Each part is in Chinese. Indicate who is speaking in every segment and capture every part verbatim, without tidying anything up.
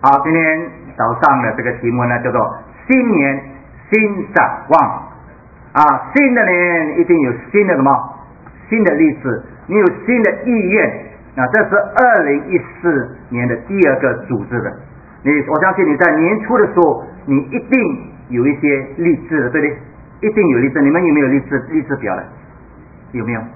Speaker 1: 好，今天早上的这个题目呢，叫做新年新展望啊。新的年一定有新的什么？新的励志，你有新的意愿啊。这是二零一四年的第二个组织的。你我相信你在年初的时候，你一定有一些励志的，对不对？一定有励志。你们有没有励志励志表的？有没有？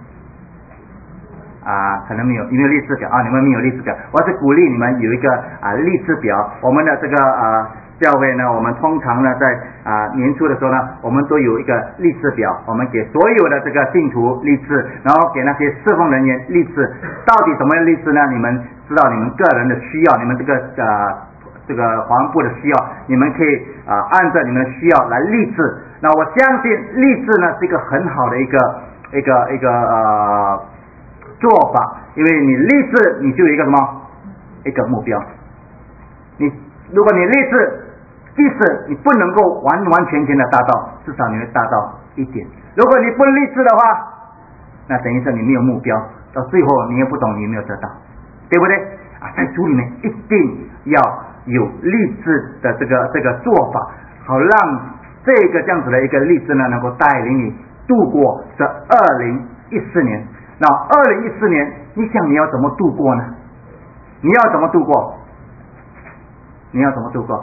Speaker 1: 啊，可能没有，有没有励志表啊？你们没有励志表，我是鼓励你们有一个啊励志表。我们的这个啊教会呢，我们通常呢在啊年初的时候呢，我们都有一个励志表，我们给所有的这个信徒励志，然后给那些侍奉人员励志。到底什么样励志呢？你们知道你们个人的需要，你们这个啊这个华文部的需要，你们可以啊按照你们的需要来励志。那我相信励志呢是一个很好的一个一个一个呃。做法，因为你立志，你就有一个什么一个目标。你如果你立志，即使你不能够完完全全的达到，至少你会达到一点。如果你不立志的话，那等于说你没有目标，到最后你也不懂你有没有得到，对不对啊？在主里面一定要有立志的这个这个做法，好让这个这样子的一个立志呢，能够带领你度过这二零一四年。那二零一四年，你想你要怎么度过呢？你要怎么度过？你要怎么度过？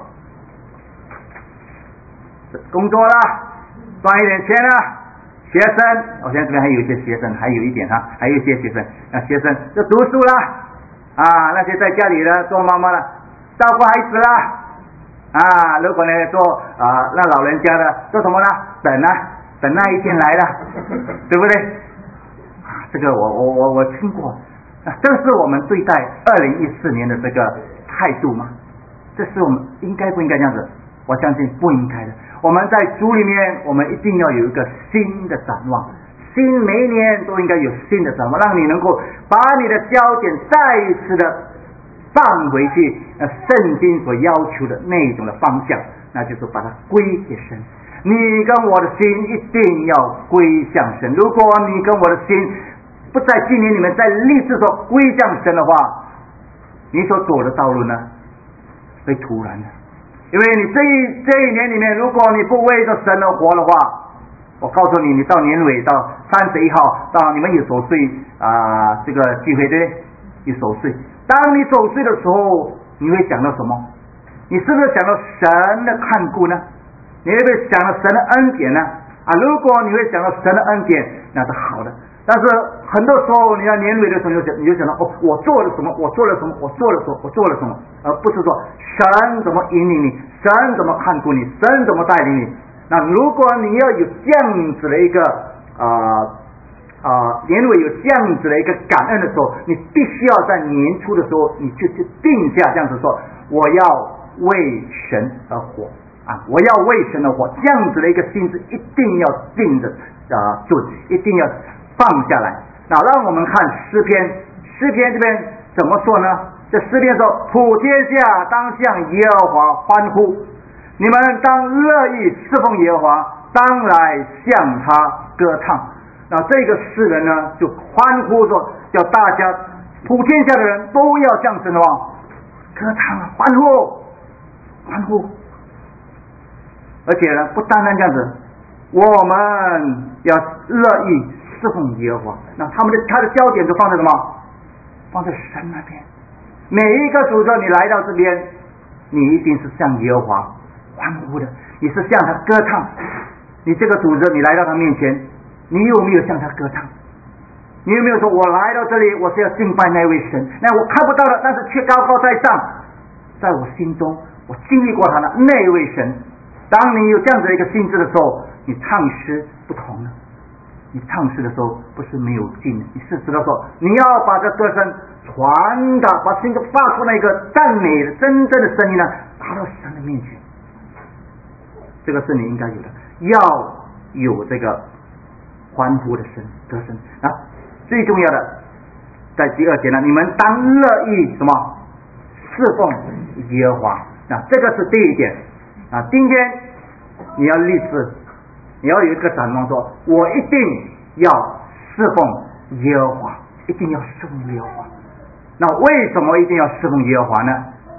Speaker 1: 工作啦，赚一点钱啦，学生，我现在这边还有一些学生，还有一点哈，还有一些学生啊，学生就读书啦，啊，那些在家里的做妈妈的，照顾孩子啦，啊，如果呢做啊那老人家的做什么呢？等啊，等那一天来了，对不对？这个我我我我听过，啊，这是我们对待二零一四年的这个态度吗？这是我们应该不应该这样子？我相信不应该的。我们在主里面，我们一定要有一个新的展望，新每一年都应该有新的展望，让你能够把你的焦点再一次的放回去，呃，圣经所要求的那种的方向，那就是把它归给神。你跟我的心一定要归向神。如果你跟我的心不在今年里面在立志说归向神的话，你所走的道路呢会突然的。因为你这一这一年里面，如果你不为着神而活的话，我告诉你，你到年尾到三十一号，到你们有守岁啊、呃、这个聚会对不对？有守岁。当你守岁的时候，你会想到什么？你是不是想到神的看顾呢？你会不会想到神的恩典呢？啊，如果你会想到神的恩典，那是好的。但是很多时候，你要年尾的时候，你就想，你就想到哦，我做了什么？我做了什么？我做了什么？我做了什么？而不是说神怎么引领你，神怎么看顾你，神怎么带领你。那如果你要有这样子的一个啊啊、呃呃、年尾有这样子的一个感恩的时候，你必须要在年初的时候，你就去定下这样子说，我要为神而活。啊！我要为神而活，这样子的一个心智一定要定的啊准，一定要放下来。那让我们看诗篇，诗篇这边怎么说呢？这诗篇说：普天下当向耶和华欢呼，你们当乐意侍奉耶和华，当来向他歌唱。那这个诗人呢，就欢呼说，叫大家普天下的人都要向神的王歌唱啊，欢呼，欢呼。而且呢，不单单这样子，我们要乐意侍奉耶和华。那他们的他的焦点就放在什么？放在神那边。每一个主教你来到这边，你一定是向耶和华欢呼的，你是向他歌唱。你这个主教你来到他面前，你有没有向他歌唱？你有没有说，我来到这里，我是要敬拜那位神？那我看不到的，但是却高高在上，在我心中，我经历过他的那一位神。当你有这样子的一个心智的时候，你唱诗不同了。你唱诗的时候不是没有劲，你是知道说你要把这歌声传达，把心中发出那个赞美的真正的声音呢，达到神的面前。这个是你应该有的，要有这个欢呼的声歌声啊。最重要的，在第二节呢，你们当乐意什么侍奉耶和华。那这个是第一点。啊，今天你要立志，你要有一个展望说，我一定要侍奉耶和华，一定要侍奉耶和华。那为什么一定要侍奉耶和华呢？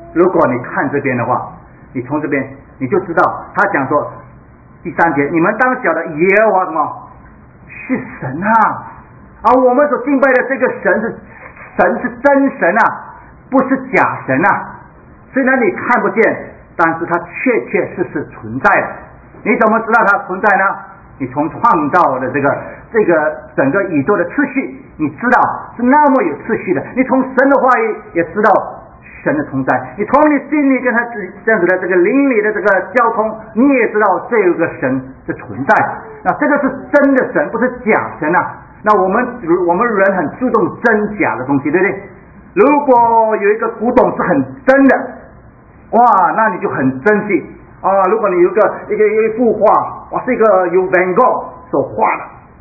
Speaker 1: 如果你看这边的话，你从这边你就知道，他讲说第三节，你们当晓得耶和华什么是神啊，而我们所敬拜的这个神是神是真神啊，不是假神啊。虽然你看不见，但是它确确实实存在的。你怎么知道它存在呢？你从创造的这个这个整个宇宙的次序，你知道是那么有次序的。你从神的话语也知道神的存在，你从你心里跟他这样子的这个灵里的这个交通，你也知道这有个神的存在。那这个是真的神，不是假神啊。那我们我们人很注重真假的东西，对不对？如果有一个古董是很真的，哇，那你就很珍惜啊。如果你有一个一个一幅画，哇，是一个由 Van Gogh 所画的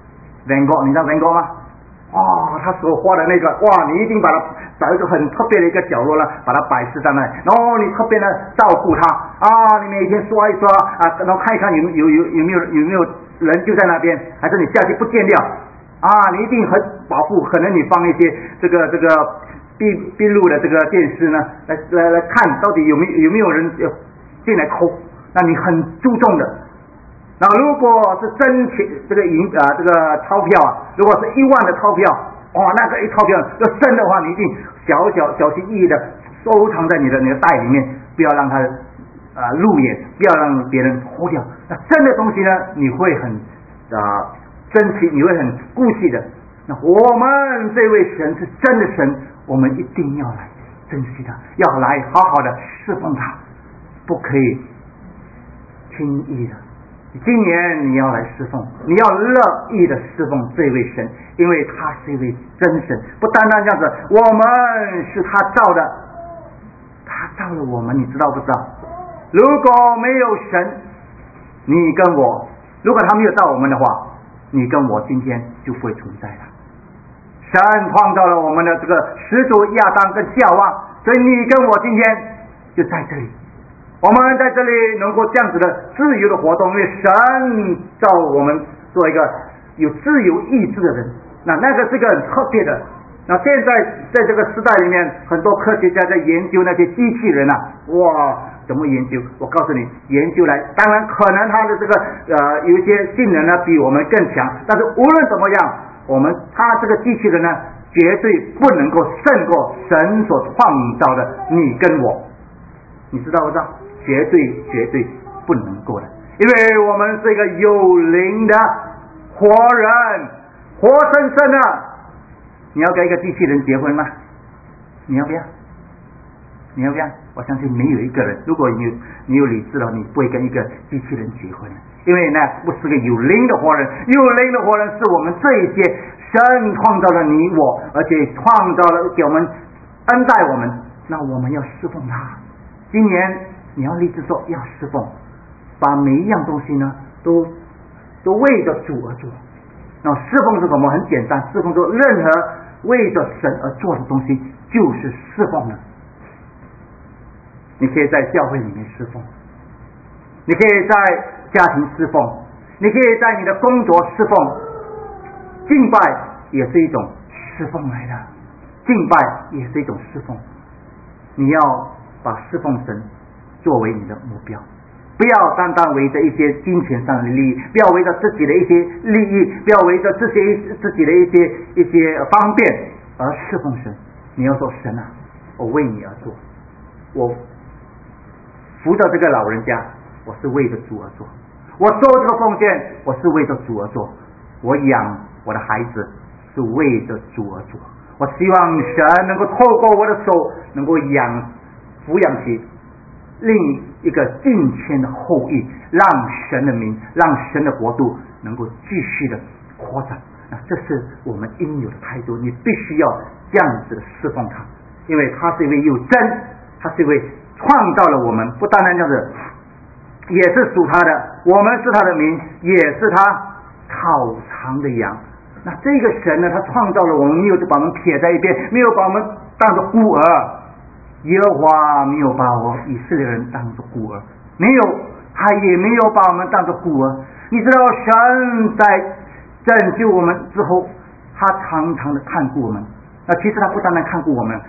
Speaker 1: Van Gogh， 你知道 Van Gogh 吗？哇，他所画的那个，哇，你一定把它找一个很特别的一个角落呢，把它摆设在那里，然后你特别的照顾它啊，你每天刷一刷啊，然后看一看有有有有没有有没有人就在那边，还是你下去不见掉啊？你一定很保护，可能你放一些这个这个闭闭路的这个电视呢，来来来看到底有没有有没有人进来抠，那你很注重的。那如果是真钱这个银啊这个钞票啊，如果是一万的钞票，哇，那个一钞票要真的话，你一定小小小心翼翼的收藏在你的你的袋里面，不要让它啊入眼，不要让别人偷掉。那真的东西呢，你会很啊珍惜，你会很顾惜的。那我们这位神是真的神，我们一定要来珍惜他，要来好好的侍奉他，不可以轻易的。今年你要来侍奉，你要乐意的侍奉这位神，因为他是一位真神，不单单这样子，我们是他造的，他造了我们，你知道不知道？如果没有神，你跟我，如果他没有造我们的话，你跟我今天就不会存在了。神创造了我们的这个始祖亚当跟夏娃，所以你跟我今天就在这里，我们在这里能够这样子的自由的活动，因为神造我们做一个有自由意志的人，那那个是一个很特别的。那现在在这个时代里面，很多科学家在研究那些机器人啊，哇，怎么研究？我告诉你，研究来，当然可能它的这个呃有一些性能呢比我们更强，但是无论怎么样，我们它这个机器人呢，绝对不能够胜过神所创造的你跟我，你知道不知道？绝对绝对不能够的，因为我们是一个有灵的活人，活生生的。你要跟一个机器人结婚吗？你要不要？你要不要？我相信没有一个人，如果你有你有理智了，你不会跟一个机器人结婚，因为那不是个有灵的活人。有灵的活人是我们这一些神创造了你我，而且创造了给我们恩待我们，那我们要侍奉他。今年你要立志说要侍奉，把每一样东西呢都都为着主而做。那侍奉是什么？很简单，侍奉做任何为着神而做的东西就是侍奉了。你可以在教会里面侍奉，你可以在家庭侍奉，你可以在你的工作侍奉，敬拜也是一种侍奉来的，敬拜也是一种侍奉。你要把侍奉神作为你的目标，不要单单围着一些金钱上的利益，不要围着自己的一些利益，不要围着这些自己的一些一些方便而侍奉神。你要说神啊，我为你而做，我扶着这个老人家，我是为着主而做；我做这个奉献，我是为着主而做；我养我的孩子是为着主而做。我希望神能够透过我的手，能够养抚养起另一个敬虔的后裔，让神的名，让神的国度能够继续的扩展。那这是我们应有的态度，你必须要这样子的侍奉他，因为他是一位有真，他是一位创造了我们，不单单这样子，也是属他的，我们是他的民，也是他草场的羊。那这个神呢，他创造了我们，没有把我们撇在一边，没有把我们当作孤儿。耶和华没有把我以色列人当作孤儿，没有，他也没有把我们当作孤儿。你知道神在拯救我们之后，他常常的看顾我们。那其实他不单单看顾我们，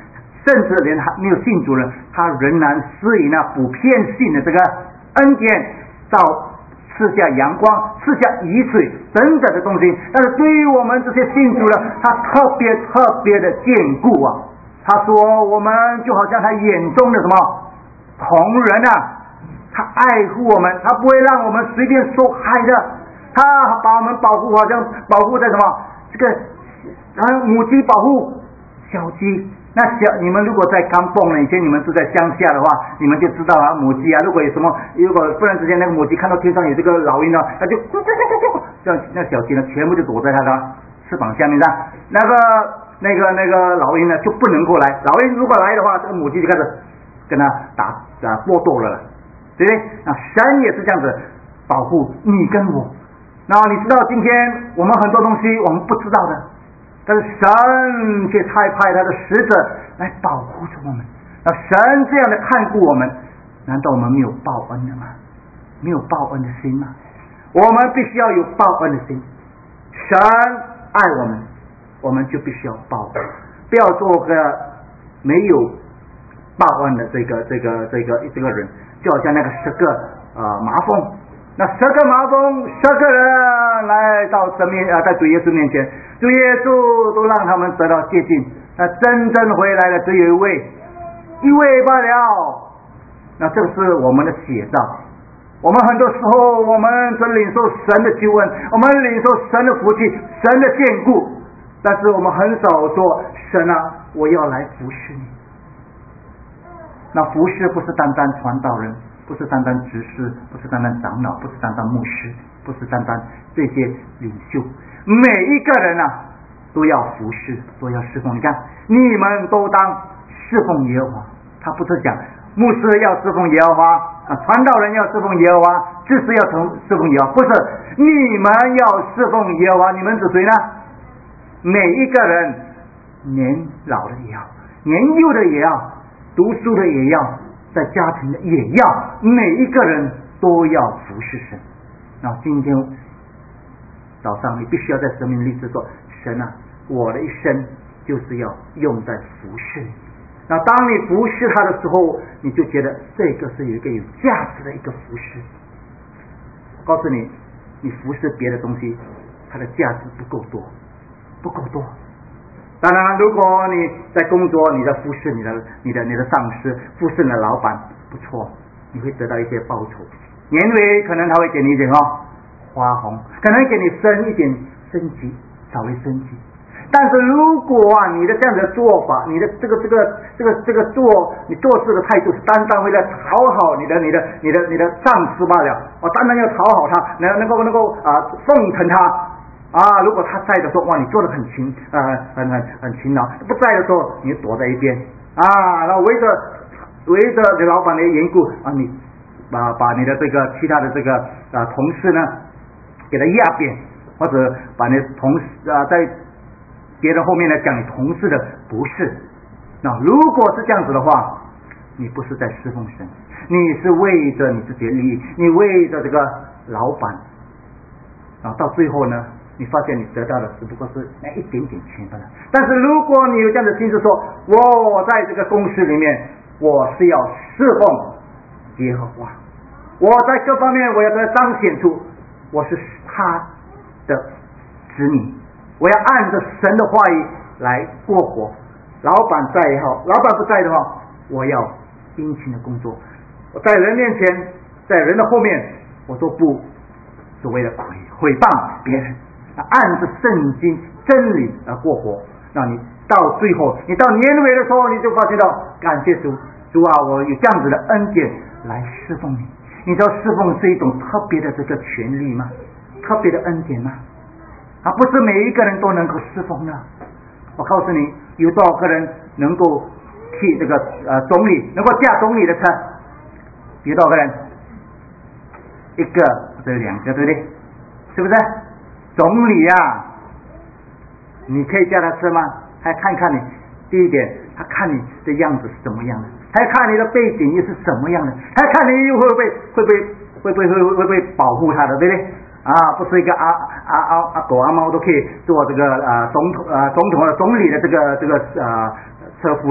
Speaker 1: 甚至连还没有信主人，他仍然施以那普遍性的这个恩典，到赐下阳光，赐下雨水等等的东西。但是对于我们这些信主的，他特别特别的眷顾啊。他说我们就好像他眼中的什么同人啊，他爱护我们，他不会让我们随便受害的，他把我们保护，好像保护在什么这个啊母鸡保护小鸡。那小你们如果在刚蹦呢，以前你们住在乡下的话，你们就知道啊，母鸡啊，如果有什么，如果忽然之间那个母鸡看到天上有这个老鹰呢，它就这样，那小鸡呢全部就躲在它的翅膀下面上，那个那个那个老鹰呢就不能过来，老鹰如果来的话，这个母鸡就开始跟它打啊搏斗了，对不对？那神也是这样子保护你跟我。那你知道今天我们很多东西我们不知道的，但是神却差派他的使者来保护着我们。那神这样的看顾我们，难道我们没有报恩的吗？没有报恩的心吗？我们必须要有报恩的心。神爱我们，我们就必须要报恩，不要做个没有报恩的这个这个这个这个人，就好像那个十个呃麻风。那十个麻风，十个人来到神面啊，在主耶稣面前，主耶稣都让他们得到接近。那真正回来的只有一位，一位罢了。那这个是我们的写照。我们很多时候，我们只领受神的救恩，我们领受神的福气，神的眷顾，但是我们很少说神啊，我要来服侍你。那服侍不是单单传道人，不是单单执事，不是单单长老，不是单单牧师，不是单单这些领袖，每一个人啊都要服侍，都要侍奉。你看，你们都当侍奉耶和华。他不是讲牧师要侍奉耶和华啊，传道人要侍奉耶和华，执事要侍奉耶和华，不是，你们要侍奉耶和华。你们指谁呢？每一个人，年老的也要，年幼的也要，读书的也要，在家庭的也要，每一个人都要服侍神。那今天早上你必须要在生命立志说，神啊，我的一生就是要用在服侍你。那当你服侍他的时候，你就觉得这个是有一个有价值的一个服侍。我告诉你，你服侍别的东西，它的价值不够多，不够多。当然，如果你在工作，你在服侍你的、你的、你的上司，服侍你的老板，不错，你会得到一些报酬。年尾可能他会给你一点哦花红，可能给你升一点升级，稍微升级。但是如果啊，你的这样的做法，你的这个这个这个这个做你做事的态度是单单为了讨好你的你的你的你的上司罢了，我单单要讨好他，能能够能够啊奉承他啊。如果他在的时候，哇，你做得很勤啊、呃，很很很勤劳；不在的时候，你躲在一边啊，然后围着围着你老板的缘故啊，你把把你的这个其他的这个啊同事呢给他压扁，或者把你同事啊在别人后面来讲你同事的不是。那如果是这样子的话，你不是在侍奉神，你是为着你自己的利益，你为着这个老板，然后到最后呢，你发现你得到的只不过是那一点点钱罢了。但是如果你有这样的心思说，我在这个公司里面我是要侍奉耶和华，我在各方面我要来彰显出我是他的子民，我要按着神的话语来过活。老板在也好，老板不在的话，我要殷勤的工作。我在人面前，在人的后面，我都不所谓的毁毁谤别人，按着圣经真理而过活。让你到最后，你到年尾的时候，你就发现到，感谢主，主啊，我有这样子的恩典来侍奉你。你知道侍奉是一种特别的这个权利吗？特别的恩典吗？啊，不是每一个人都能够侍奉的。我告诉你，有多少个人能够替这个呃总理能够驾总理的车？有多少个人？一个或者两个，对不对？是不是？总理啊，你可以驾他车吗？还看看你，第一点，他看你的样子是怎么样的，还看你的背景又是什么样的，还看你又会不会会不会会不会会会不会保护他的，对不对？啊，不是一个阿阿阿阿狗阿猫都可以做这个啊总统啊总统的总理的这个这个啊车夫的，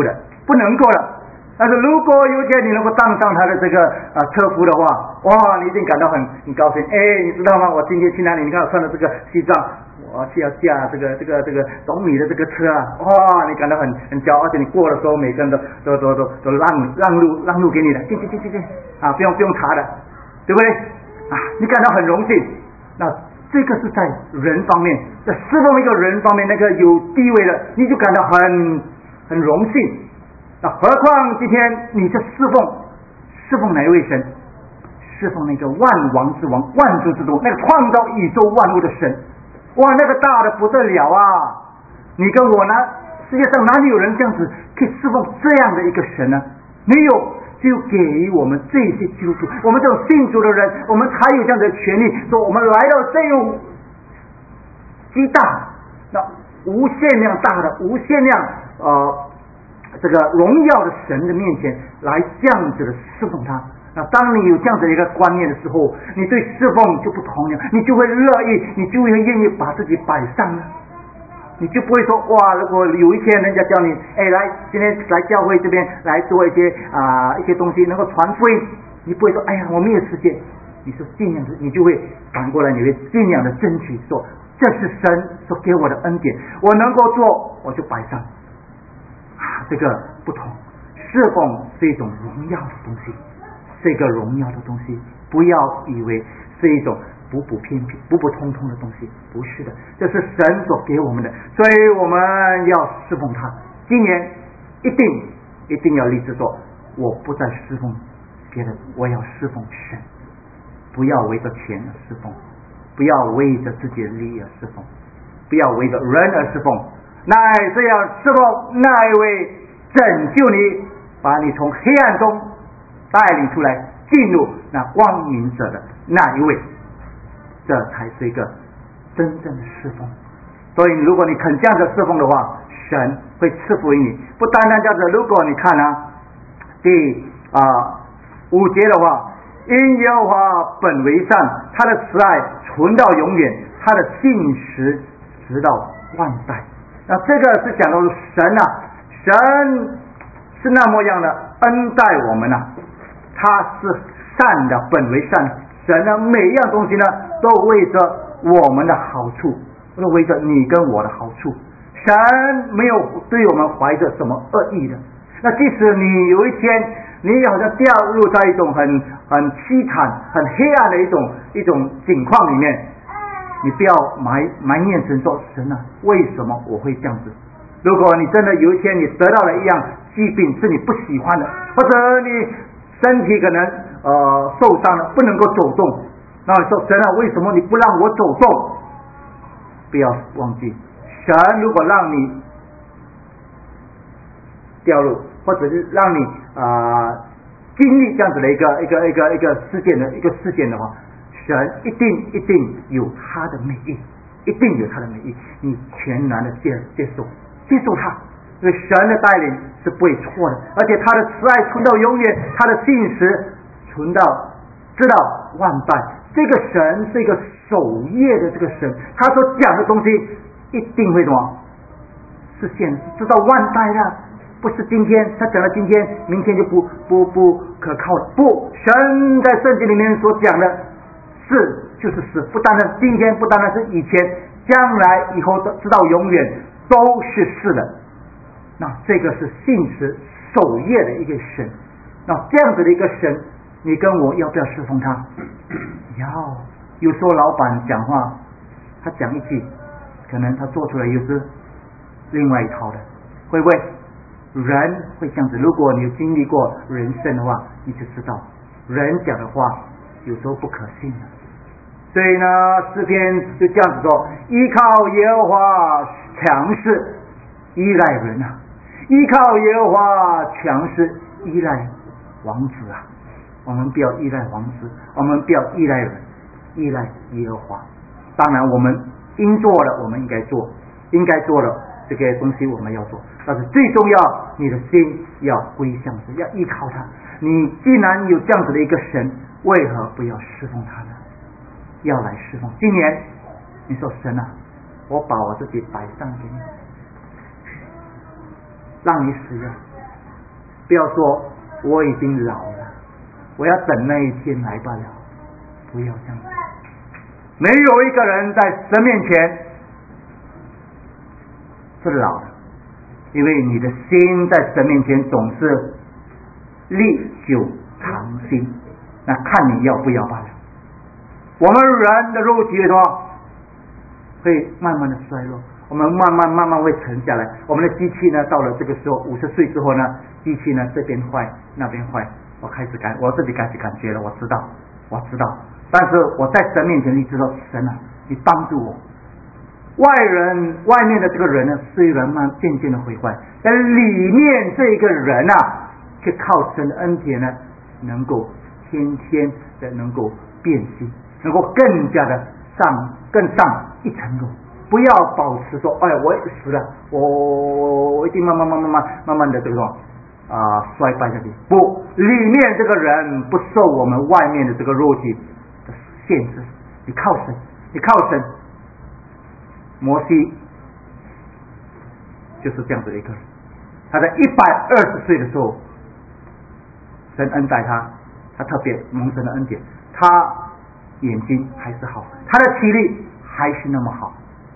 Speaker 1: 不能够了。但是如果有一天你能够当上他的这个啊车夫的话，哇，你一定感到很很高兴。哎，你知道吗？我今天去哪里？你看我穿的这个西装，我去要驾这个这个这个总理的这个车啊，哇，你感到很很骄傲，而且你过的时候，每个人都都都都都让让路让路给你的，进进进进进啊，不用不用查的，对不对？啊，你感到很荣幸。那这个是在人方面，在侍奉一个人方面，那个有地位的，你就感到很很荣幸。那何况今天你这侍奉侍奉哪一位神？侍奉那个万王之王、万主之主，那个创造宇宙万物的神。哇，那个大的不得了啊！你跟我呢，世界上哪里有人这样子可以侍奉这样的一个神呢？没有，只有给予我们这些基督徒，我们这种信主的人，我们才有这样的权利，说我们来到这种极大、那无限量大的、无限量呃这个荣耀的神的面前来这样子的侍奉他。那当你有这样的一个观念的时候，你对侍奉就不同了，你就会乐意，你就会愿意把自己摆上了。你就不会说哇，如果有一天人家叫你，哎，来今天来教会这边来做一些啊、呃、一些东西，能够传福音，你不会说哎呀我没有时间，你是尽量的，你就会反过来，你会尽量的争取，说这是神所给我的恩典，我能够做我就摆上。啊，这个不同，侍奉是一种荣耀的东西，是一个荣耀的东西，不要以为是一种普普偏偏、普普通通的东西，不是的，这是神所给我们的，所以我们要侍奉他。今年一定一定要立志说，我不再侍奉别人，我要侍奉神，不要为着钱而侍奉，不要为着自己的利益而侍奉，不要为着人而侍奉，乃是要侍奉那一位拯救你，把你从黑暗中带领出来，进入那光明者的那一位，这才是一个真正的侍奉。所以如果你肯这样子侍奉的话，神会赐福于你。不单单这样子，如果你看啊第啊、呃、五节的话，因耶和华本为善，他的慈爱存到永远，他的信实直到万代。那这个是讲到神啊，神是那么样的恩待我们啊，他是善的，本为善。神呢，每一样东西呢，都为着我们的好处，都为着你跟我的好处。神没有对我们怀着什么恶意的。那即使你有一天，你好像掉入在一种很很凄惨、很黑暗的一种一种境况里面，你不要埋埋怨神说，神啊，为什么我会这样子？如果你真的有一天你得到了一样疾病是你不喜欢的，或者你身体可能呃受伤了，不能够走动，那你说神啊，为什么你不让我走动？不要忘记，神如果让你掉入，或者是让你啊、呃、经历这样子的一个一个一个一个事件的一个事件的话，神一定一定有他的美意，一定有他的美意，你全然的接接受接受他，因为神的带领是不会错的，而且他的慈爱存到永远，他的信实存到直到万代。这个神是一个守业的这个神，他所讲的东西一定会什么实现，直到万代的，不是今天他讲了今天，明天就不不不可靠了。不，神在圣经里面所讲的是就是是，不单单今天，不单单是以前，将来以后直到永远都是是的。那这个是信实守业的一个神。那这样子的一个神，你跟我要不要侍奉他？要。有时候老板讲话，他讲一句，可能他做出来又是另外一套的，会不会？人会这样子。如果你有经历过人生的话，你就知道人讲的话有时候不可信的。所以呢，诗篇就这样子说：依靠耶和华强势，依赖人啊；依靠耶和华强势，依赖王子啊。我们不要依赖王子，我们不要依赖人，依赖耶和华。当然我们应做的我们应该做，应该做的这个东西我们要做，但是最重要，你的心要归向神，要依靠他。你既然有这样子的一个神，为何不要侍奉他呢？要来侍奉。今年你说神啊，我把我自己摆上给你，让你使用， 不要说我已经老了，我要等那一天来罢了，不要这样。没有一个人在神面前是老的，因为你的心在神面前总是历久常新，那看你要不要罢了。我们人的肉体什么会慢慢的衰落，我们慢慢慢慢会沉下来。我们的机器呢，到了这个时候五十岁之后呢，机器呢这边坏那边坏，我开始感我自己开始感觉了，我知道我知道，但是我在神面前一直说，神啊，你帮助我。外人外面的这个人呢，虽然慢渐渐的毁坏，但里面这个人啊，却靠神的恩典呢，能够天天的能够变新，能够更加的上更上一层楼。不要保持说，哎，我死了，我我一定慢慢慢慢慢慢慢的这个啊、呃、衰败下去。不，里面这个人不受我们外面的这个肉体的限制，你靠神，你靠神。摩西就是这样子的一个人，他在一百二十岁的时候，神恩待他，他特别蒙神的恩典，他眼睛还是好，他的体力还是那么好。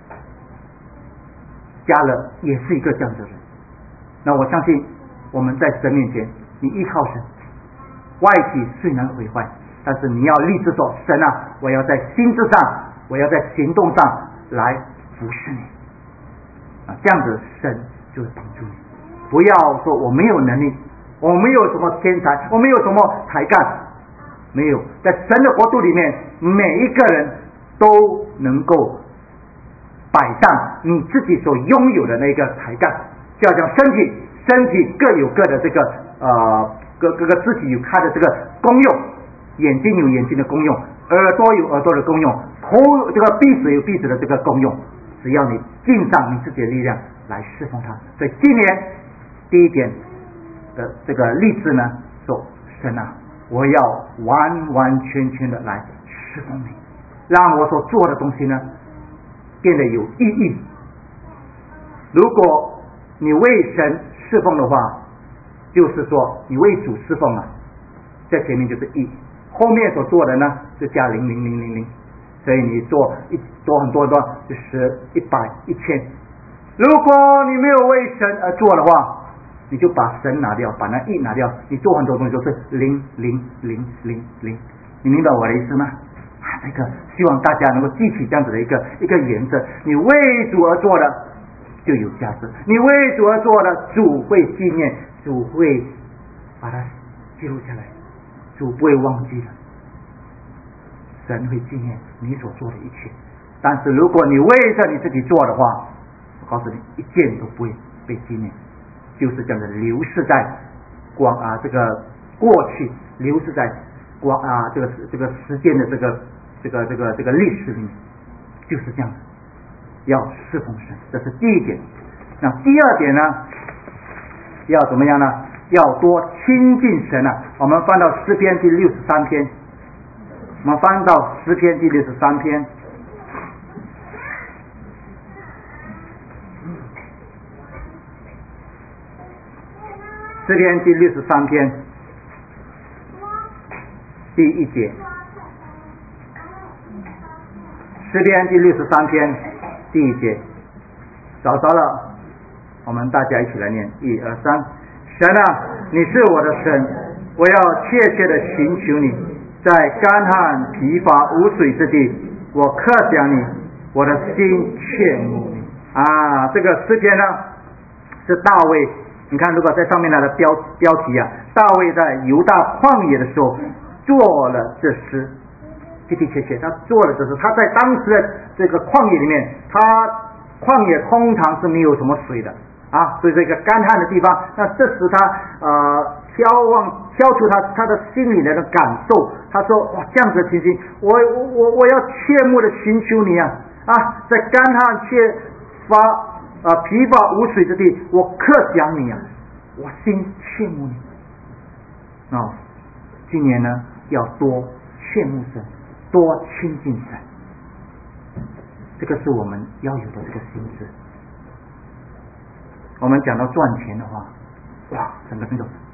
Speaker 1: 迦勒也是一个这样的人。那我相信我们在神面前，你依靠神，外体虽然毁坏，但是你要立志说，神啊，我要在心智上，我要在行动上来服侍你啊，这样子神就会帮助你。不要说我没有能力，我没有什么天才，我没有什么才干，没有，在神的国度里面，每一个人都能够摆上你自己所拥有的那个才干，就好像身体，身体各有各的这个呃各各个肢体有它的这个功用，眼睛有眼睛的功用，耳朵有耳朵的功用，头这个鼻子有鼻子的这个功用。只要你尽上你自己的力量来侍奉他。所以今年第一点的这个立志呢，说神啊，我要完完全全的来侍奉你，让我所做的东西呢变得有意义。如果你为神侍奉的话，就是说你为主侍奉啊，在前面就是一，后面所做的呢就加零零零零零。所以你做一多很多多就是一百一千。如果你没有为神而做的话，你就把神拿掉，把那一拿掉，你做很多东西都是零零零零零。你明白我的意思吗？啊，这个希望大家能够记起这样子的一个一个原则：你为主而做的就有价值，你为主而做的，主会纪念，主会把它记录下来，主不会忘记的。神会纪念你所做的一切，但是如果你为着你自己做的话，我告诉你，一件都不会被纪念，就是这样的流逝在光啊这个过去，流逝在光啊这个这个时间的这个这个这个这个历史里面，就是这样的。要侍奉神，这是第一点。那第二点呢，要怎么样呢？要多亲近神啊。我们翻到诗篇第六十三篇。我们翻到诗篇第六十三篇，诗篇第六十三篇第一节，诗篇第六十三篇第一节，找着了，我们大家一起来念，一二三。神啊，你是我的神，我要切切的寻求你。在干旱疲乏无水之地，我刻想你，我的心切慕你啊！这个诗篇呢是大卫，你看如果在上面它的标标题啊，大卫在犹大旷野的时候做了这诗，的的确确他做了这诗。他在当时的这个旷野里面，他旷野通常是没有什么水的啊，所以这个干旱的地方，那这使他呃消望消除他他的心里的感受。他说：哇，这样子的情形，我我我我要切慕的寻求你啊啊，在干旱却乏啊疲乏无水之地，我刻想你啊，我心切慕你啊、哦。今年呢，要多切慕神，多亲近神，这个是我们要有的这个心智。我们讲到赚钱的话，哇，整个那个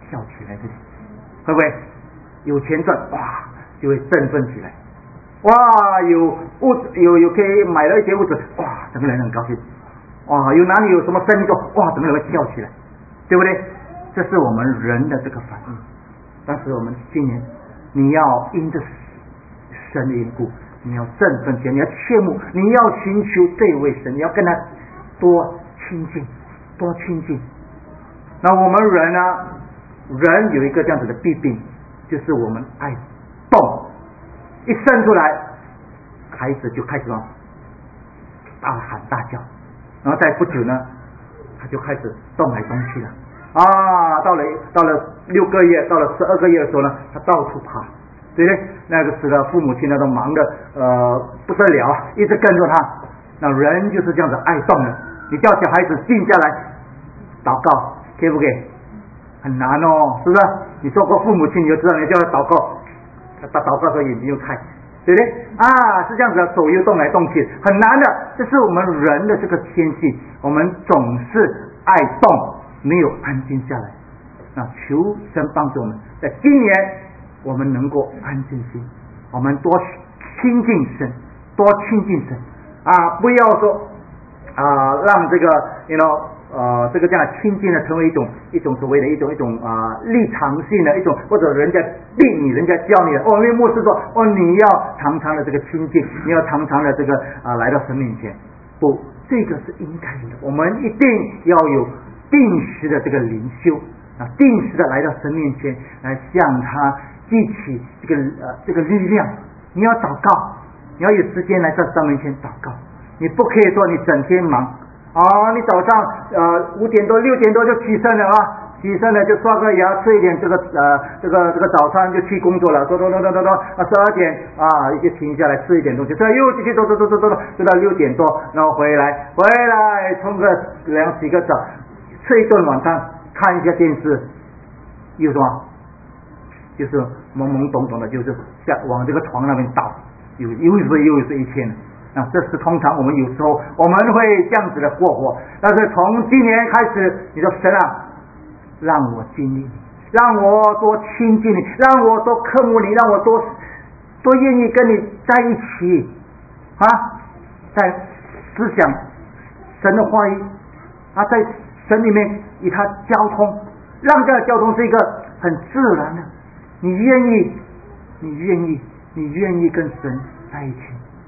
Speaker 1: 笑起来，会不会？有钱赚，哇，就会振奋起来。哇，有物质，有有可以买了一些物质，哇，整个人很高兴。哇，有哪里有什么生意做，哇，整个人会跳起来，对不对？这是我们人的这个反应。但是我们今年，你要因着神的缘故，你要振奋起来，你要切慕，你要寻求这位神，你要跟他多亲近，多亲近。那我们人呢、啊？人有一个这样子的弊病，就是我们爱动，一生出来，孩子就开始大喊大叫，然后再不久呢，他就开始动来动去了啊！到了到了六个月，到了十二个月的时候呢，他到处爬，对不对？那个时的父母亲呢都忙得呃不得了，一直跟着他。那人就是这样子爱动的，你叫小孩子静下来祷告，可不可以？很难哦，是不是？你做过父母亲，你就知道，你叫他祷告，他祷告的时候眼睛就开，对不对？啊，是这样子的，手又动来动去，很难的。这是我们人的这个天性，我们总是爱动，没有安静下来。那求神帮助我们，在今年我们能够安静心，我们多亲近神，多亲近神啊！不要说啊，让这个 you know。呃，这个这样亲近的成为一种一种所谓的一种一种啊、呃、立场性的一种，或者人家逼你，人家教你的哦，因为牧师说哦，你要常常的这个亲近，你要常常的这个啊、呃、来到神面前，不，这个是应该的，我们一定要有定时的这个灵修啊，定时的来到神面前来向他记起这个呃这个力量，你要祷告，你要有时间来到神面前祷告，你不可以说你整天忙。哦，你早上呃五点多六点多就起身了啊，起身了就刷个牙，吃一点这个呃这个这个早餐就去工作了，走走走走走走啊，十二点啊就停下来吃一点东西，再又继续走走走走走走，就到六点多，然后回来回来冲个凉洗个澡，吃一顿晚餐，看一下电视，又什么？就是懵懵懂懂的，就是下往这个床那边倒，又又是又是一天。啊，这是通常我们有时候我们会这样子的过活，但是从今年开始，你说神啊，让我经历你，让我多亲近你，让我多渴慕你，让我多多愿意跟你在一起啊，在思想神的话语啊，在神里面与他交通，让这个交通是一个很自然的，你愿意，你愿意，你愿意跟神在一起。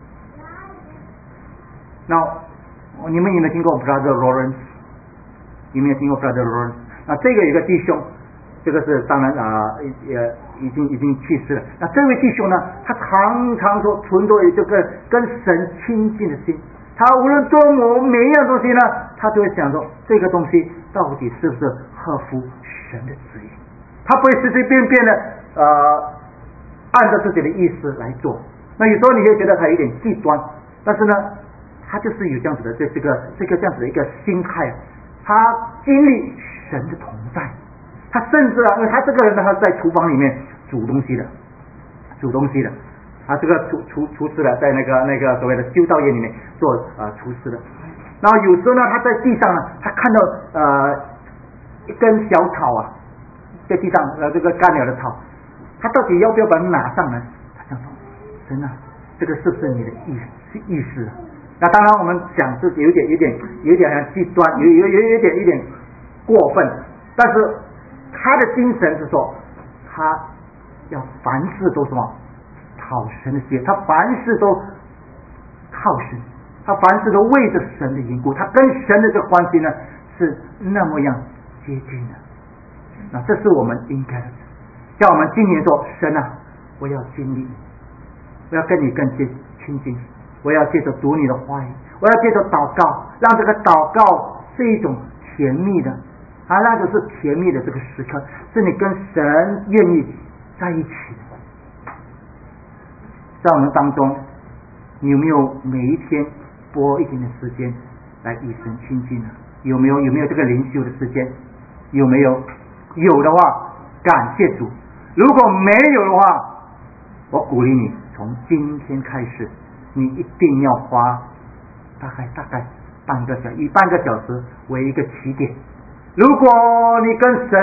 Speaker 1: 那你们有没有听过 Brother Lawrence？ 有没有听过 Brother Lawrence？ 那这个有个弟兄，这个是当然啊，也已经已经去世了。那这位弟兄呢，他常常说存着这个跟神亲近的心。他无论多么每一样东西呢，他都会想说这个东西到底是不是合乎神的旨意？他不会随随便便的呃按照自己的意思来做。那有时候你会觉得他有点极端，但是呢。他就是有这样子的这这个这个这样子的一个心态，他经历神的同在，他甚至啊，因为他这个人呢，他在厨房里面煮东西的，煮东西的，他这个厨厨厨师的，在那个那个所谓的修道院里面做呃厨师的。然后有时候呢，他在地上呢，他看到呃一根小草啊，在地上呃这个干了的草，他到底要不要把它拿上来？他想说，神啊，这个是不是你的意思意思啊？那当然，我们讲是有点、有点、有点像极端，有有有有点、有点过分。但是他的精神是说，他要凡事都什么讨神的喜悦，他凡事都靠神，他凡事都为着神的缘故，他跟神的这个关系呢是那么样接近的。那这是我们应该的。像我们今年说，神啊，我要经历你，我要跟你更接亲近。我要借着读你的话语，我要借着祷告，让这个祷告是一种甜蜜的啊，那就是甜蜜的这个时刻，是你跟神愿意在一起的。在我们当中，你有没有每一天拨一点点时间来与神亲近呢？有没有有没有这个灵修的时间？有没有？有的话，感谢主；如果没有的话，我鼓励你从今天开始。你一定要花大概大概半个小以半个小时为一个起点。如果你跟神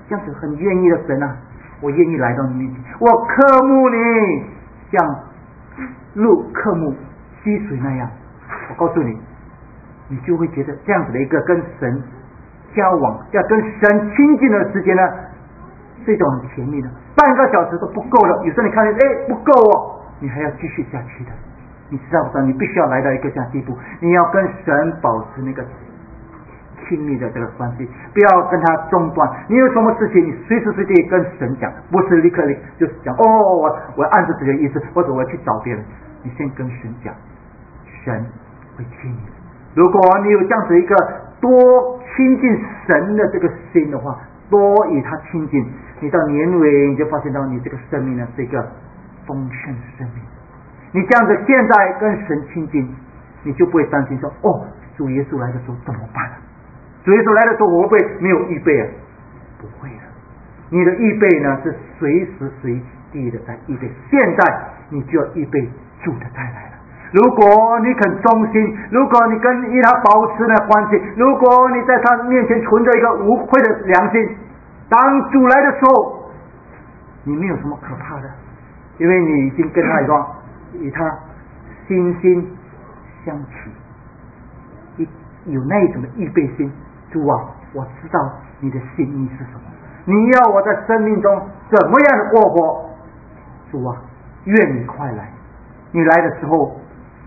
Speaker 1: 这样子很愿意的神啊，我愿意来到你面前，我渴慕你，像鹿渴慕溪水那样。我告诉你，你就会觉得这样子的一个跟神交往，要跟神亲近的时间呢，是一种很甜蜜的。半个小时都不够了，有时候你看见哎不够哦，你还要继续下去的。你知道不知道？你必须要来到一个这样地步，你要跟神保持那个亲密的这个关系，不要跟他中断。你有什么事情，你随时随地跟神讲，不是立刻立就是讲哦，我我按照这个意思，或者我去找别人。你先跟神讲，神会听你。如果你有这样子一个多亲近神的这个心的话，多与他亲近，你到年尾你就发现到你这个生命呢是一个丰盛的生命。你这样子现在跟神亲近，你就不会担心说哦，主耶稣来的时候怎么办？主耶稣来的时候我会不会没有预备啊？不会的，你的预备呢是随时随地的在预备。现在你就要预备主的再来了。如果你肯忠心，如果你跟与他保持了关系，如果你在他面前存着一个无愧的良心，当主来的时候，你没有什么可怕的，因为你已经跟他一个与他心心相契，有那一种的预备心。主啊，我知道你的心意是什么，你要我在生命中怎么样的过活。主啊，愿你快来，你来的时候，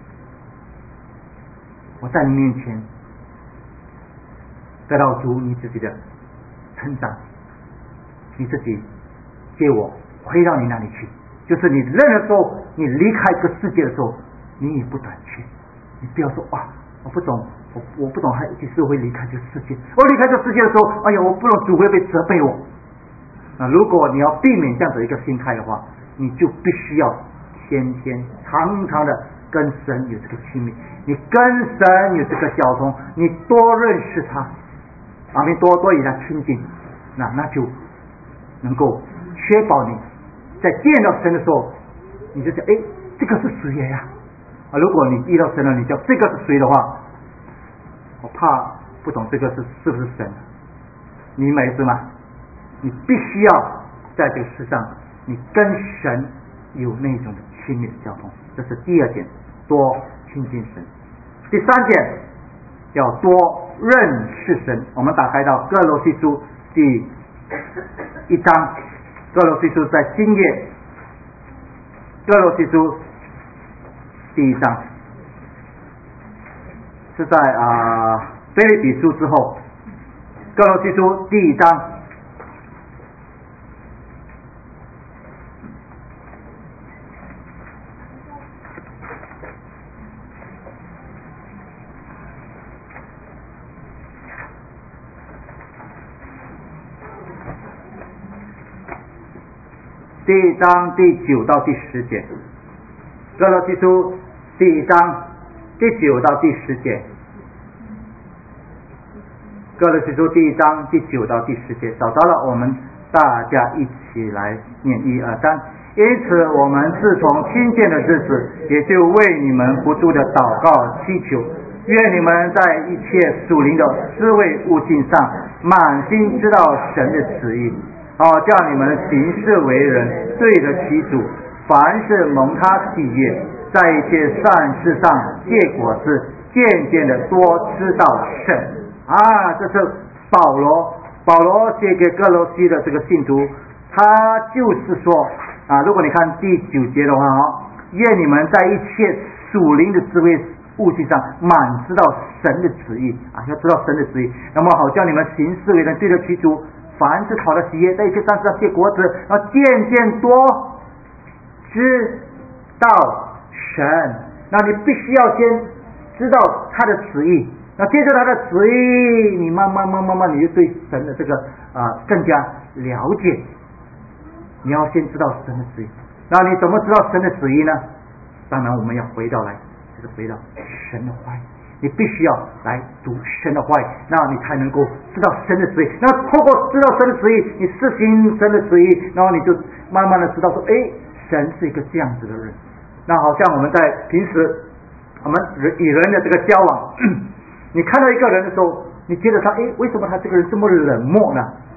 Speaker 1: 我在你面前得到主你自己的成长，你自己接我回到你那里去，就是你认的时候，你离开这个世界的时候，你也不短缺。你不要说啊，我不懂，我我不懂，还几时会离开这个世界？我离开这个世界的时候，哎呀，我不懂，主会被责备我。那如果你要避免这样子一个心态的话，你就必须要天天常常的跟神有这个亲密，你跟神有这个交通，你多认识他，啊，你多多与他亲近，那那就能够确保你在见到神的时候，你就讲，哎，这个是谁呀？啊，如果你遇到神了，你叫这个是谁的话，我怕不懂这个是是不是神，你明白意思吗？你必须要在这个世上，你跟神有那种的亲密的交通，这是第二点，多亲近神。第三点，要多认识神。我们打开到哥罗西书第一章，哥罗西书在新约，哥罗西书第一章是在啊腓立比书之后，哥罗西书第一章第一章第九到第十节，哥罗西书第一章第九到第十节，哥罗西书第一章第九到第十节，找到了，我们大家一起来念一二三。因此我们自从听见的日子，也就为你们不住的祷告祈求，愿你们在一切属灵的智慧悟性上，满心知道神的旨意，好叫你们行事为人对得起主，凡是蒙他喜悦，在一切善事上结果子，渐渐的多知道神。啊，这是保罗，保罗写给哥罗西的这个信徒，他就是说啊，如果你看第九节的话啊，愿你们在一切属灵的智慧悟性上满知道神的旨意啊，要知道神的旨意，那么好叫你们行事为人对得起主，凡是讨他喜悦，在一切善事上结果子，然后渐渐多知道神。那你必须要先知道他的旨意，那接着他的旨意，你慢慢慢慢慢你就对神的这个啊、呃、更加了解。你要先知道神的旨意，那你怎么知道神的旨意呢？当然我们要回到来，就是回到神的话语，你必须要来读神的话语，那你才能够知道神的旨意。那透过知道神的旨意，你实行神的旨意，然后你就慢慢的知道说，哎，神是一个这样子的人。那好像我们在平时我们与人的这个交往，你看到一个人的时候，你觉得他，哎，为什么他这个人这么冷漠呢？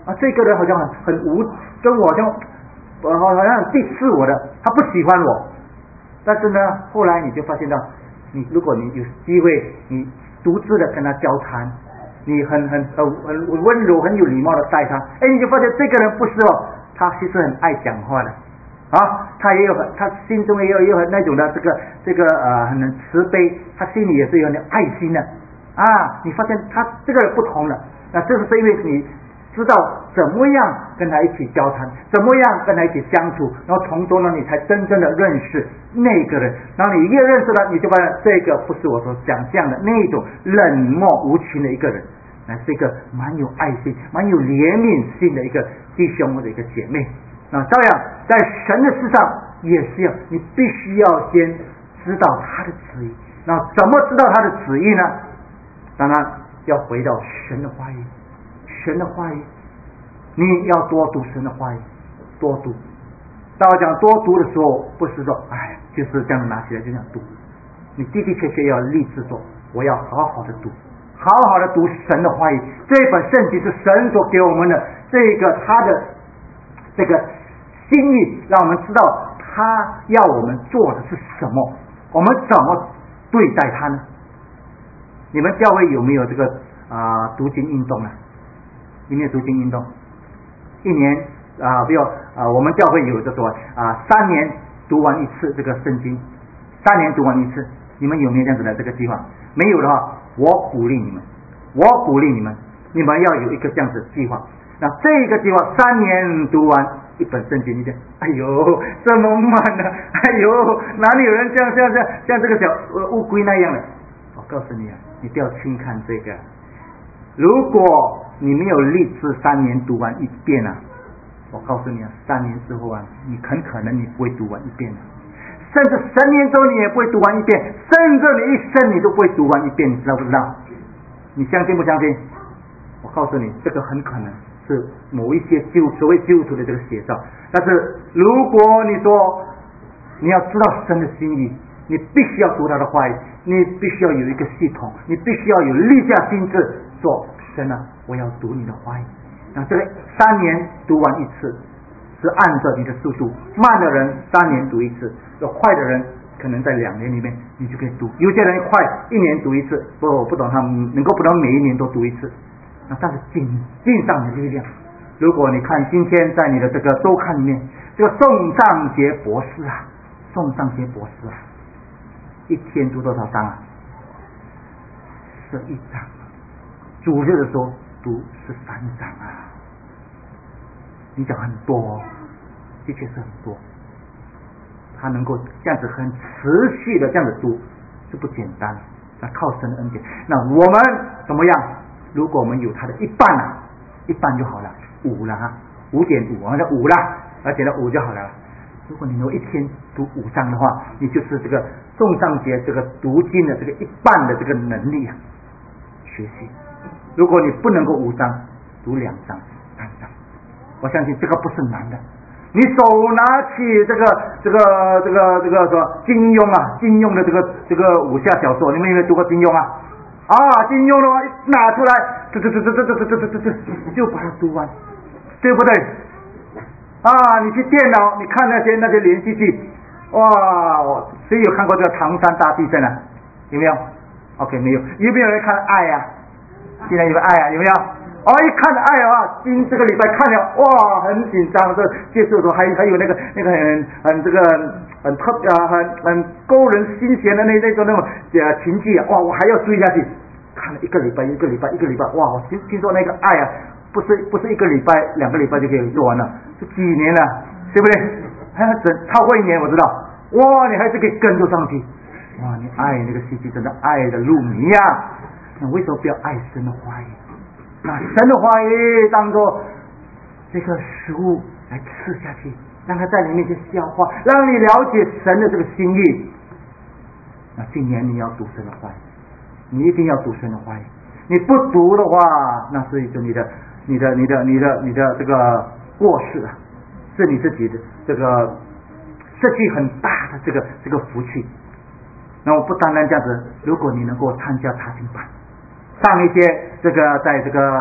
Speaker 1: 啊，这个人好像很很无，跟我好像呃好像很鄙视我的，他不喜欢我。但是呢，后来你就发现到，你如果你有机会，你独自的跟他交谈，你很很呃很温柔、很有礼貌的待他，哎，你就发现这个人不是哦，他其实很爱讲话的。啊，他也有很，他心中也有也有那种的这个这个呃很慈悲，他心里也是有点爱心的啊。你发现他这个人不同了，那这是因为你知道怎么样跟他一起交谈，怎么样跟他一起相处，然后从中呢，你才真正的认识那个人。然后你越认识了，你就发现这个不是我所想象的那种冷漠无情的一个人，那是一个蛮有爱心、蛮有怜悯心的一个弟兄或者一个姐妹。那照样在神的事上也是要，你必须要先知道他的旨意。那怎么知道他的旨意呢？当然要回到神的话语，神的话语，你要多读神的话语，多读。当我讲多读的时候，不是说哎就是这样拿起来就这样读，你的的确确要立志说，我要好好的读，好好的读神的话语。这本圣经是神所给我们的这个他的这个心意，让我们知道他要我们做的是什么，我们怎么对待他呢？你们教会有没有这个啊、呃、读经运动呢？有没有读经运动？一年啊、呃，比如啊、呃，我们教会有这种啊、呃，三年读完一次这个圣经，三年读完一次。你们有没有这样子的这个计划？没有的话，我鼓励你们，我鼓励你们，你们要有一个这样子的计划。那这个计划三年读完一本圣经，你讲，哎呦，这么慢呢、啊？哎呦，哪里有人像像像像这个小乌龟那样的？我告诉你啊，你不要轻看这个。如果你没有立志三年读完一遍啊，我告诉你啊，三年之后啊，你很可能你不会读完一遍啊，甚至十年之后你也不会读完一遍，甚至你一生你都不会读完一遍，你知道不知道？你相信不相信？我告诉你，这个很可能是某一些基督所谓基督徒的这个写照。但是如果你说你要知道神的心意，你必须要读他的话语，你必须要有一个系统，你必须要有立下心志说，神啊，我要读你的话语。那这个三年读完一次是按照你的速度，慢的人三年读一次，有快的人可能在两年里面你就可以读。有些人快一年读一次，不我不懂他们能够不能每一年都读一次。那但是紧紧上的力量，如果你看今天在你的这个周刊里面，这个宋尚杰博士啊，宋尚杰博士啊，一天读多少章啊？十一章。主日的时候读十三章啊。你讲很多哦，的确是很多。他能够这样子很持续的这样子读是不简单，那靠神的恩典。那我们怎么样？如果我们有他的一半啊，一半就好了，五了哈，五点五，那五了，而且呢五就好了。如果你能够一天读五章的话，你就是这个宋尚杰这个读经的这个一半的这个能力啊，学习。如果你不能够五章，读两章、三章，我相信这个不是难的。你手拿起这个这个这个这个什么金庸啊，金庸的这个这个武侠小说，你们有没有读过金庸啊？啊，金庸的话一拿出来，这这这这这这这这这这，就把它读完，对不对？啊，你去电脑，你看那些那些连续剧，哇，谁有看过这个唐山大地震啊？有没有 ？OK， 没有。有没有人看爱啊？现在有没有爱啊？有没有？哦，一看爱啊，今这个礼拜看了，哇，很紧张。这接触的时候还还有那个那个很很这个很特啊很很勾人心弦的那那种那种呃情绪啊，哇，我还要追下去。看了一个礼拜，一个礼拜，一个礼拜，哇，我听听说那个爱啊，不是不是一个礼拜、两个礼拜就可以做完了，是几年了，对不对？还要整超过一年，我知道。哇，你还是可以跟得上去。哇，你爱那个戏剧真的爱的入迷呀、啊。那为什么不要爱神的话语？那神的话语当作这个食物来吃下去，让它在里面去消化，让你了解神的这个心意。那今年你要读神的话语，你一定要读神的话语。你不读的话，那是一个你的、你的、你的、你的、你的这个过失啊，是你自己的这个失去很大的这个这个福气。那我不单单这样子，如果你能够参加查经班，上一些这个在这个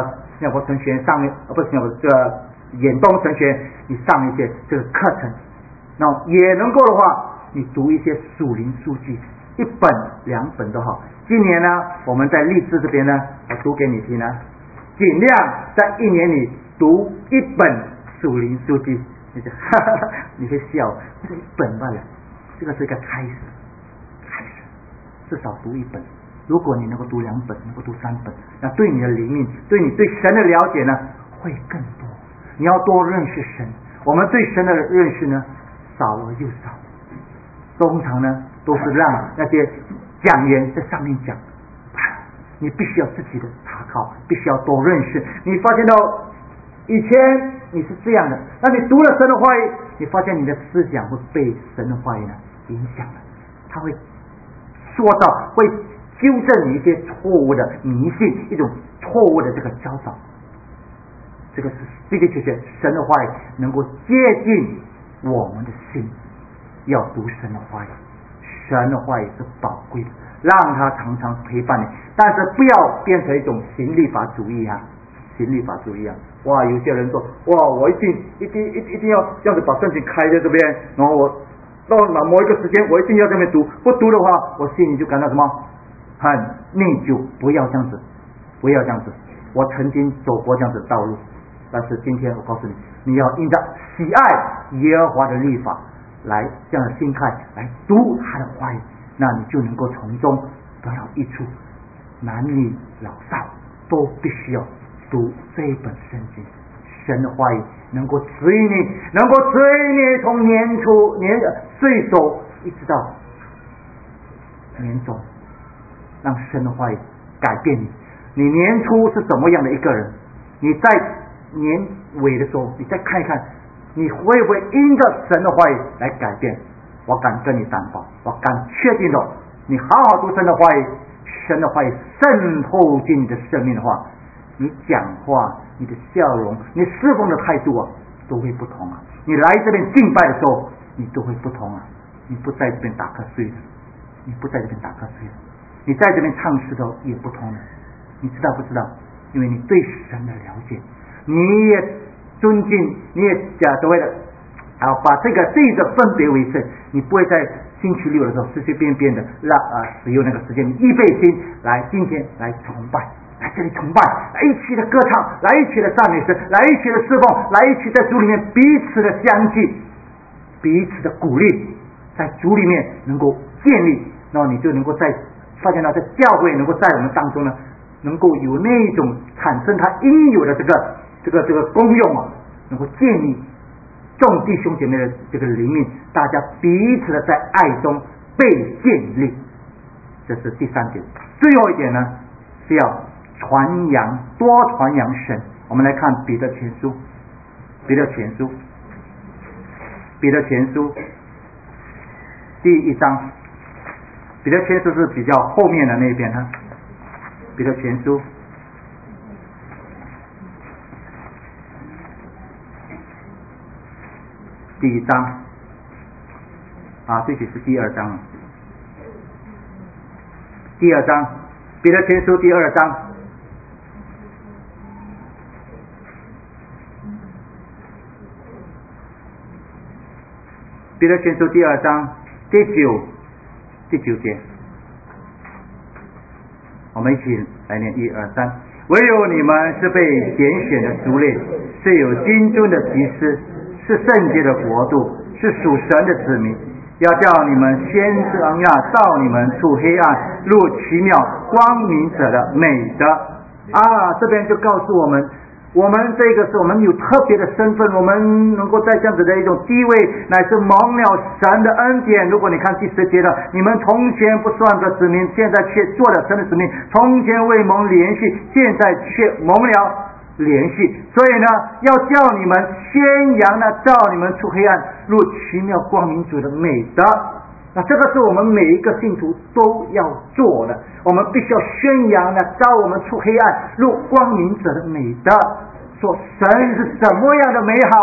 Speaker 1: 新加坡神学院上呃不是新加坡这个远东神学院，你上一些这个课程，那也能够的话，你读一些属灵书籍，一本两本都好。今年呢，我们在励志这边呢，我读给你听呢，尽量在一年里读一本属灵书籍。你就哈哈哈，你会笑，这一本罢了，这个是一个开始，开始，至少读一本。如果你能够读两本，能够读三本，那对你的灵命，对你对神的了解呢，会更多。你要多认识神。我们对神的认识呢，少而又少。通常呢，都是让那些讲员在上面讲，你必须要自己的查考，必须要多认识。你发现到以前你是这样的，那你读了神的话语，你发现你的思想会被神的话语呢影响了，他会说到，会纠正你一些错误的迷信，一种错误的这个教导。这个是的的确确神的话语能够接近我们的心，要读神的话语，神的话语是宝贵的，让他常常陪伴你，但是不要变成一种行律法主义啊，行律法主义啊。哇，有些人说，哇，我一定一定一一定要这样子把圣经开在这边，然后我到某一个时间我一定要这边读，不读的话，我心里就感到什么很内疚。不要这样子，不要这样子。我曾经走过这样子的道路，但是今天我告诉你，你要因着喜爱耶和华的律法来这样的心态来读他的话语，那你就能够从中得到益处。男女老少都必须要读这一本圣经，神的话语能够指引你，能够指引你从年初年岁首一直到年终，让神的话语改变你。你年初是怎么样的一个人，你在年尾的时候你再看一看，你会不会因着神的话语来改变？我敢跟你担保，我敢确定的，你好好读神的话语，神的话语渗透进你的生命的话，你讲话，你的笑容，你侍奉的态度啊，都会不同啊。你来这边敬拜的时候，你都会不同啊。你不在这边打瞌睡的，你不在这边打瞌睡的，你在这边唱诗的也不同了。你知道不知道？因为你对神的了解，你也尊敬，你也讲所谓的啊，把这个这个分别为圣。你不会在星期六的时候随随便便的让啊使用那个时间，你预备心来今天来崇拜。来这里崇拜，来一起的歌唱，来一起的赞美神，来一起的侍奉，来一起在主里面彼此的相聚，彼此的鼓励，在主里面能够建立，然后你就能够在发现到这教会能够在我们当中呢，能够有那种产生它应有的这个这个这个功用啊，能够建立众弟兄姐妹的这个灵命，大家彼此的在爱中被建立，这是第三点。最后一点呢，是要传扬，多传扬神。我们来看彼得前书，彼得前书，彼得前书第一章，彼得前书是比较后面的那边哈，彼得前书第一章啊，对不起是第二章，第二章，彼得前书第二章。彼得前书第二章第九第九节，我们一起来念一二三。唯有你们是被拣选的族类，是有君尊的祭司，是圣洁的国度，是属神的子民。要叫你们先知昂亚照你们出黑暗入奇妙光明者的美德啊！这边就告诉我们，我们这个是我们有特别的身份，我们能够在这样子的一种地位，乃是蒙了神的恩典。如果你看第十节的，你们从前不算的子民，现在却做了神的子民；从前未蒙连续，现在却蒙了连续。所以呢，要叫你们宣扬那照你们出黑暗入奇妙光明主的美德。那这个是我们每一个信徒都要做的，我们必须要宣扬呢，照我们出黑暗入光明者的美德，说神是怎么样的美好，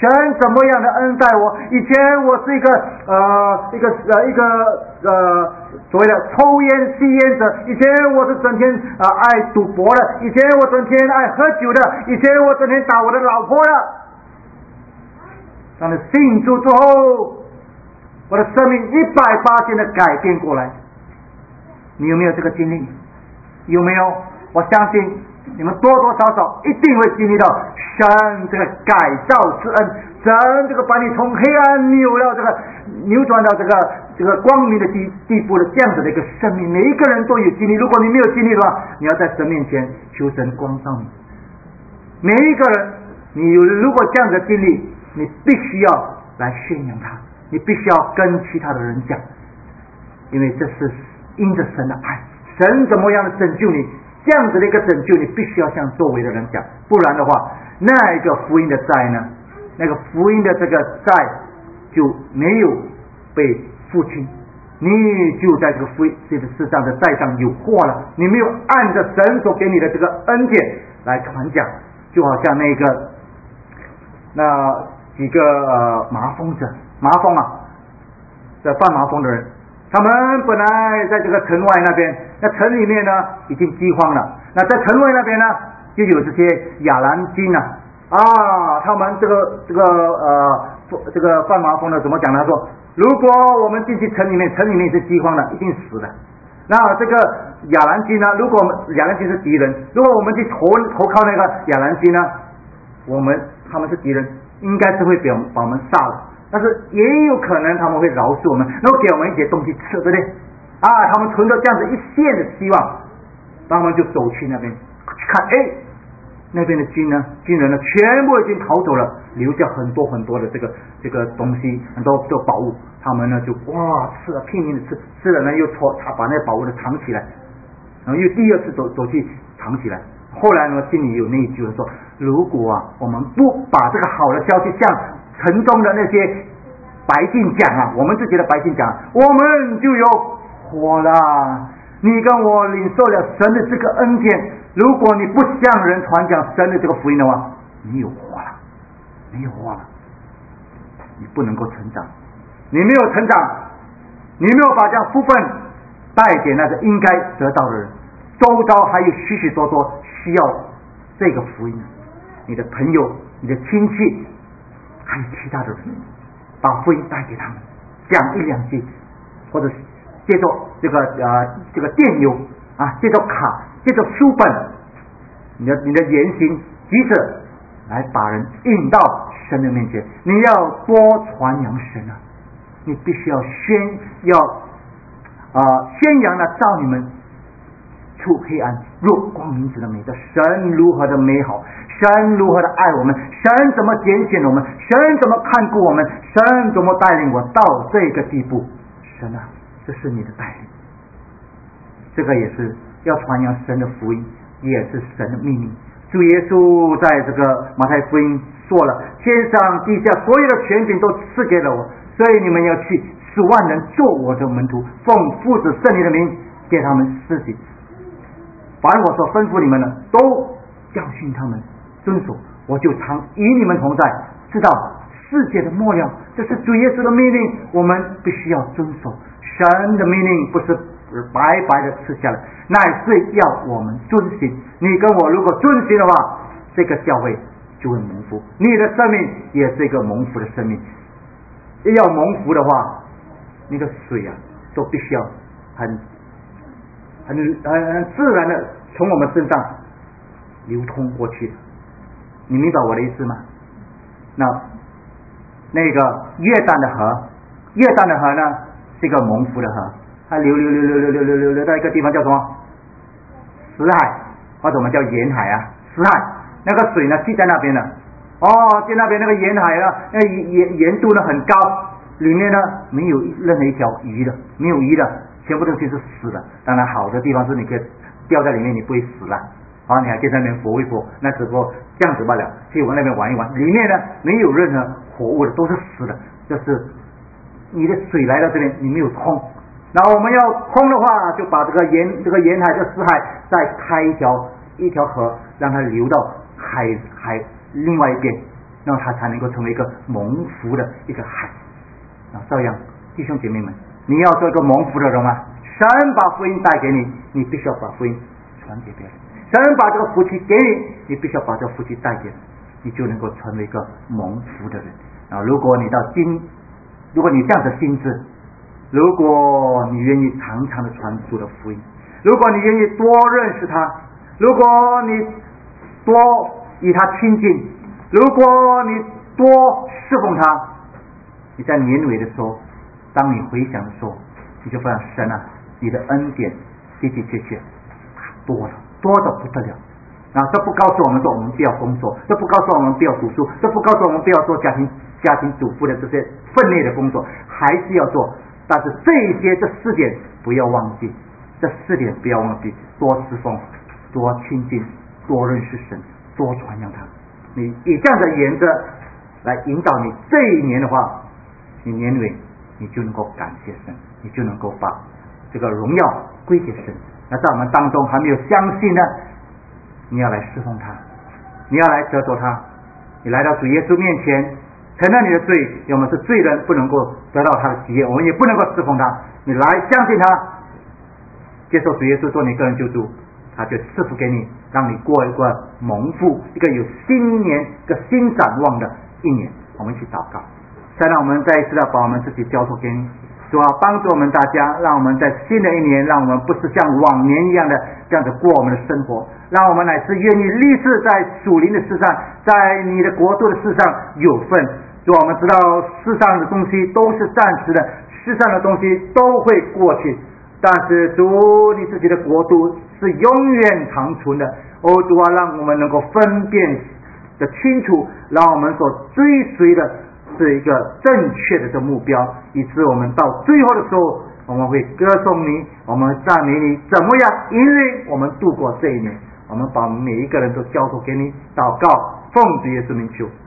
Speaker 1: 神怎么样的恩待我？以前我是一个呃一个呃一个呃所谓的抽烟吸烟者，以前我是整天啊、呃、爱赌博的，以前我整天爱喝酒的，以前我整天打我的老婆的。当你信主之后，我的生命一百八十的改变过来。你有没有这个经历？有没有？我相信你们多多少少一定会经历到神这个改造之恩，神这个把你从黑暗扭到这个扭转到这个这个光明的地地步的这样子的一个生命。每一个人都有经历，如果你没有经历的话，你要在神面前求神光照你。每一个人，你有如果这样的经历，你必须要来宣扬它，你必须要跟其他的人讲，因为这是因着神的爱，神怎么样的拯救你，这样子的一个拯救，你必须要向周围的人讲，不然的话，那一个福音的债呢，那个福音的这个债就没有被付清，你就在这个福音这个世上的债上有祸了，你没有按着神所给你的这个恩典来传讲，就好像那个那几个呃麻风者，麻风啊，这贩麻风的人。他们本来在这个城外那边，那城里面呢已经饥荒了。那在城外那边呢，就有这些亚兰军啊，啊，他们这个这个呃这个贩麻风的怎么讲呢？他说，如果我们进去城里面，城里面是饥荒的，一定死的。那这个亚兰军呢，如果我们亚兰军是敌人，如果我们去投投靠那个亚兰军呢，我们他们是敌人，应该是会被把我们杀了。但是也有可能他们会饶恕我们，然后给我们一些东西吃，对不对？啊，他们存着这样子一线的希望，他们就走去那边去看，哎，那边的军呢，军人呢，全部已经逃走了，留下很多很多的这个这个东西，很多这个宝物，他们呢就哇吃了，拼命的吃，吃了呢又戳，他把那宝物的藏起来，然后又第二次走走去藏起来。后来呢，心里有内疚的说，如果啊，我们不把这个好的消息向城中的那些百姓讲啊，我们自己的百姓讲，我们就有活了。你跟我领受了神的这个恩典，如果你不向人传讲神的这个福音的话，你有活了，没有活了，你不能够成长，你没有成长，你没有把这样福分带给那个应该得到的人，周遭还有许许多多需要这个福音的，你的朋友、你的亲戚，还有其他的人，把福音带给他们，讲一两句，或者借着这个呃这个电邮啊，借着卡，借着书本，你的你的言行举止来把人引到神的面前。你要多传扬神啊，你必须要宣要啊、呃、宣扬了照你们出黑暗入光明之的美德，神如何的美好，神如何的爱我们，神怎么拣选我们，神怎么看顾我们，神怎么带领我到这个地步。神啊，这是你的带领，这个也是要传扬神的福音，也是神的命令。主耶稣在这个马太福音说了，天上地下所有的权柄都赐给了我，所以你们要去使万人做我的门徒，奉父子圣灵的名给他们施洗，凡我所吩咐你们的，都教训他们遵守，我就常与你们同在，直到世界的末了。这是主耶稣的命令，我们必须要遵守。神的命令不是白白的吃下来，乃是要我们遵行。你跟我如果遵行的话，这个教会就会蒙福，你的生命也是一个蒙福的生命。要蒙福的话，那个水啊，都必须要很很很很自然的从我们身上流通过去。你明白我的意思吗？那那个约旦的河，约旦的河呢是一个蒙福的河，它流流流流流流流流流到一个地方叫什么？死海，或者我们叫沿海啊，死海。那个水呢聚在那边的，哦，在那边那个沿海啊，那盐盐度呢很高，里面呢没有任何一条鱼的，没有鱼的，全部东西是死的。当然好的地方是你可以掉在里面，你不会死了，好，你还可以在那边浮一浮，那只不过这样子罢了，去往那边玩一玩。里面呢没有任何活物的，都是死的，就是你的水来到这边，你没有通。然后我们要通的话，就把这个沿这个沿海这死海再开一条一条河，让它流到海海另外一边， 那他才能够成为一个蒙福的一个孩子。啊，照样弟兄姐妹们，你要做一个蒙福的人吗？神把福音带给你，你必须要把福音传给别人。神把这个福气给你，你必须要把这个福气带给人，你就能够成为一个蒙福的人。啊，如果你到今，如果你这样的心智，如果你愿意常常的传主的福音，如果你愿意多认识他，如果你多与他亲近，如果你多侍奉他，你在年尾的时候，当你回想的时候，你就发现神啊，你的恩典的的确确多了，多得不得了。啊，这不告诉我们说我们不要工作，这不告诉我们不要读书，这不告诉我们不要做家庭家庭主妇的这些分内的工作，还是要做。但是这一些这四点不要忘记，这四点不要忘记，多侍奉，多亲近，多认识神，多传扬他。你以这样的原则来引导你这一年的话，你年尾你就能够感谢神，你就能够把这个荣耀归给神。那在我们当中还没有相信呢，你要来侍奉他，你要来得着他，你来到主耶稣面前，承认你的罪，我们是罪人，不能够得到他的喜悦，我们也不能够侍奉他。你来相信他，接受主耶稣做你个人救主，他就赐福给你，让你过一个蒙福，一个有新年、一个新展望的一年。我们一起祷告。再让我们再一次的把我们自己交托给你，主啊，帮助我们大家，让我们在新的一年，让我们不是像往年一样的这样子过我们的生活，让我们乃是愿意立志在属灵的事上，在你的国度的事上有份。主啊，我们知道世上的东西都是暂时的，世上的东西都会过去，但是主你自己的国度是永远长存的。哦，主啊，让我们能够分辨的清楚，让我们所追随的是一个正确的这目标，以致我们到最后的时候，我们会歌颂你，我们赞美你，怎么样引领我们度过这一年。我们把每一个人都交托给你，祷告，奉主耶稣名求。